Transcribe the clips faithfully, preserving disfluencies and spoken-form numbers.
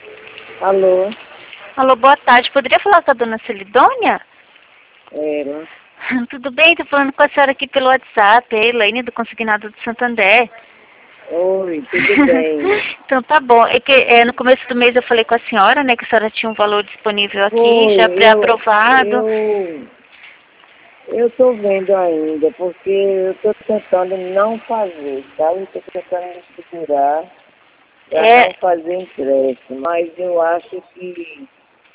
Alô? Alô, boa tarde. Poderia falar com a dona Celidônia? Era. Tudo bem? Estou falando com a senhora aqui pelo WhatsApp, é Elaine do Consignado do Santander. Oi, tudo bem? Então tá bom. É que é, no começo do mês eu falei com a senhora, né, que a senhora tinha um valor disponível aqui, Foi, já eu, pré-aprovado. eu, eu tô vendo ainda, porque eu tô tentando não fazer, sabe? Eu tô tentando me segurar para É, não fazer empréstimo, mas eu acho que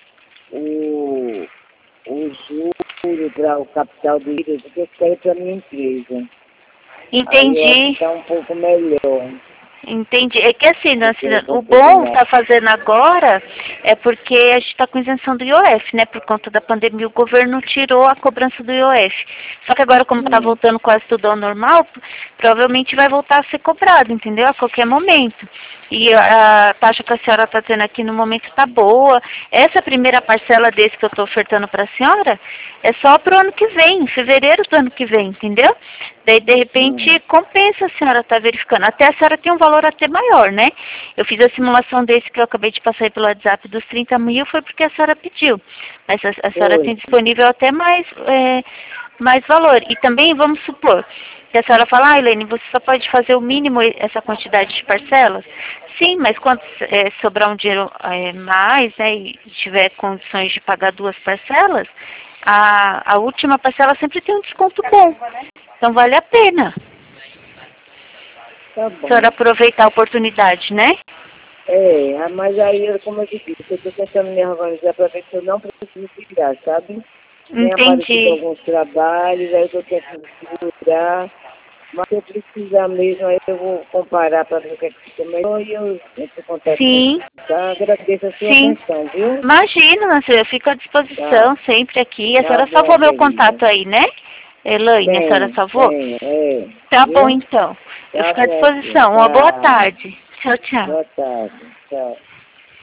o, o juro para o capital do I R E, eu quero para minha empresa. Aí eu acho que entendi. tá um pouco melhor Entendi. É que assim, do dona que o Celidônia, o bom consignado. tá fazendo agora é porque a gente está com isenção do I O F, né? Por conta da pandemia, o governo tirou a cobrança do I O F. Só que agora, como está Hum, voltando quase tudo ao normal, provavelmente vai voltar a ser cobrado, entendeu? A qualquer momento. E a, a taxa que a senhora está tendo aqui no momento está boa. Essa primeira parcela desse que eu estou ofertando para a senhora é só para o ano que vem, em fevereiro do ano que vem, entendeu? Daí, de repente, hum. compensa a senhora estar verificando. Até a senhora tem um valor até maior, né? Eu fiz a simulação desse que eu acabei de passar aí pelo WhatsApp dos trinta mil, foi porque a senhora pediu. Mas a, a senhora Foi. tem disponível até mais, é, mais valor. E também, vamos supor, que a senhora fala, ah, Helene, você só pode fazer o mínimo essa quantidade de parcelas? Sim, mas quando é, sobrar um dinheiro é, mais, né, e tiver condições de pagar duas parcelas, a, a última parcela sempre tem um desconto bom. Então vale a pena Tá a senhora bom. aproveitar a oportunidade, né? É, ah, mas aí, eu- como eu te disse, eu estou tentando me organizar para ver se eu não preciso tirar, sabe? Tem aparecido Entendi. alguns trabalhos, aí eu estou tentando segurar, mas se eu precisar mesmo, aí eu vou comparar para ver o que é que fica melhor e eu entro em contato com Sim, você, tá? Agradeço a sua sim. atenção, viu? Imagina, Nancy, eu fico à Tá, disposição sempre aqui. A tá senhora bom, salvou meu querida. contato aí, né? Elaine, a senhora Tenho, salvou? tenho, é, Tá bom, viu? então. Eu Tá fico à bom, filho, disposição. Uma boa tá. tarde. Tchau, tchau. Boa tarde, tchau.